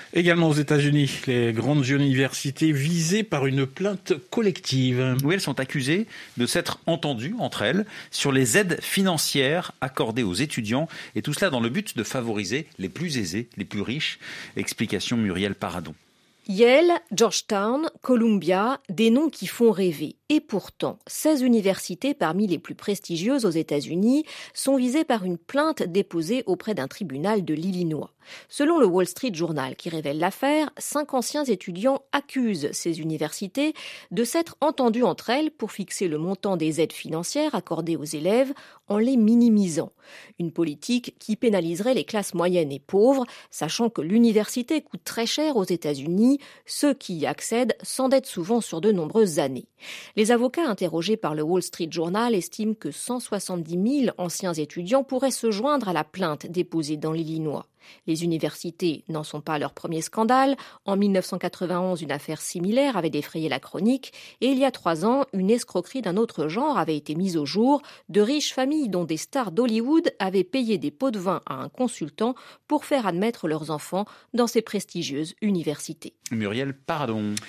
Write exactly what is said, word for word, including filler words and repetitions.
Également aux États-Unis, les grandes universités visées par une plainte collective. Oui, elles sont accusées de s'être entendues entre elles sur les aides financières accordées aux étudiants et tout cela dans le but de favoriser les plus aisés, les plus riches. Explication Muriel Paradon. Yale, Georgetown, Columbia, des noms qui font rêver. Et pourtant, seize universités parmi les plus prestigieuses aux États-Unis sont visées par une plainte déposée auprès d'un tribunal de l'Illinois. Selon le Wall Street Journal qui révèle l'affaire, cinq anciens étudiants accusent ces universités de s'être entendues entre elles pour fixer le montant des aides financières accordées aux élèves en les minimisant. Une politique qui pénaliserait les classes moyennes et pauvres, sachant que l'université coûte très cher aux États-Unis. Ceux qui y accèdent s'endettent souvent sur de nombreuses années. Les avocats interrogés par le Wall Street Journal estiment que cent soixante-dix mille anciens étudiants pourraient se joindre à la plainte déposée dans l'Illinois. Les universités n'en sont pas leur premier scandale. En mille neuf cent quatre-vingt-onze, une affaire similaire avait défrayé la chronique. Et il y a trois ans, une escroquerie d'un autre genre avait été mise au jour. De riches familles, dont des stars d'Hollywood, avaient payé des pots de vin à un consultant pour faire admettre leurs enfants dans ces prestigieuses universités. Muriel Paradon.